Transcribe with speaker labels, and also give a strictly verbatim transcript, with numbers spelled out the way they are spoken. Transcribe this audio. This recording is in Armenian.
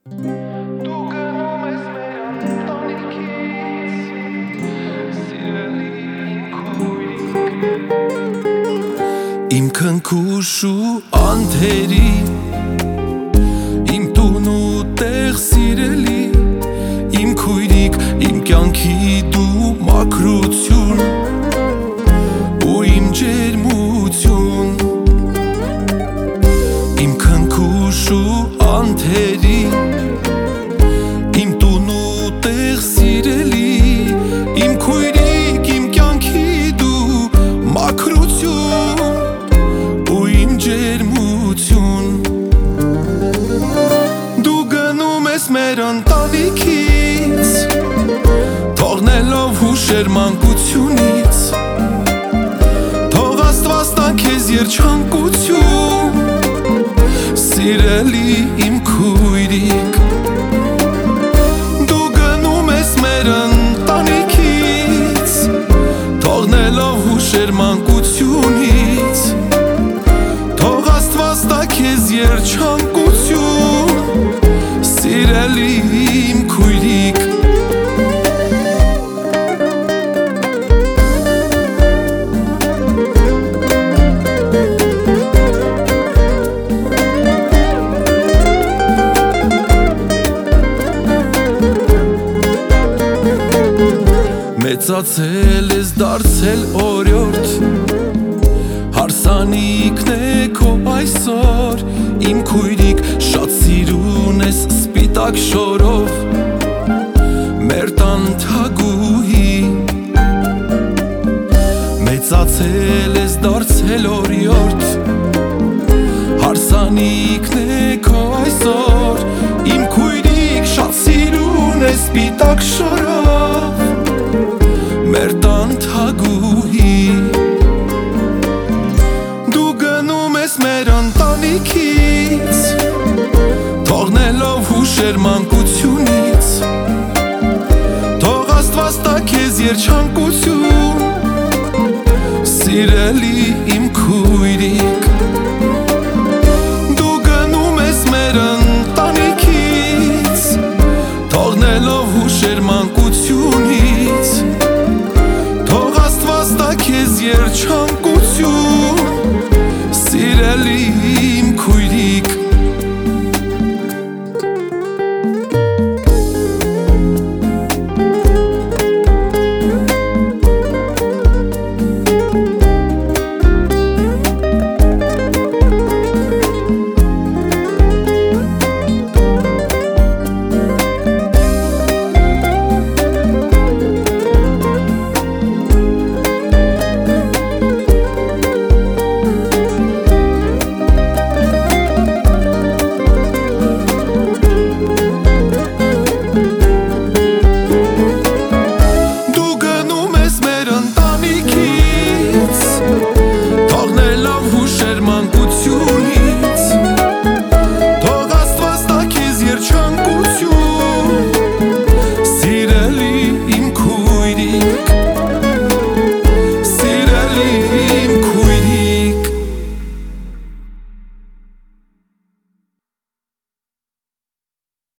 Speaker 1: Դու գնում ես մեր ընտանիքից, սիրելի իմ քույրիկ,
Speaker 2: իմ քնքուշ ու անթերի, իմ տուն ու տեղ սիրելի, իմ քույրիկ, իմ կյանքի դու մաքրություն ու իմ ջերմություն, իմ քնքուշ ու անթերի, իմ տուն ու տեղ սիրելի, իմ քույրիկ, իմ կյանքի դու մաքրություն ու իմ ջերմություն, դու գնում ես մեր ընտանիքից, թողնելով հուշեր մանկությունից, թող Աստված տա քեզ երջանկություն, սիրելի իմ քույրիկ, դու գնում ես մեր ընտանիքից, թողնելով հուշեր մանկությունից, թող Աստված տա քեզ երջանկություն, սիրելի իմ քույրիկ, մեծացել ես դարձել օրյորդ, հարսանիքն է քո այսօր, իմ քույրիկ, շատ սիրուն ես սպիտակ շորով, մեր տան թագուհի, մեծացել ես դարձել օրյորդ, հարսանիքն է քո այսօր, իմ քույրիկ, շատ սիրուն ես սպիտակ շորով, մեր տան թագուհի, դու գնում ես մեր ընտանիքից, թողնելով հուշեր մանկությունից, թող Աստված տա քեզ երջանկություն, սիրելի իմ քույրիկ,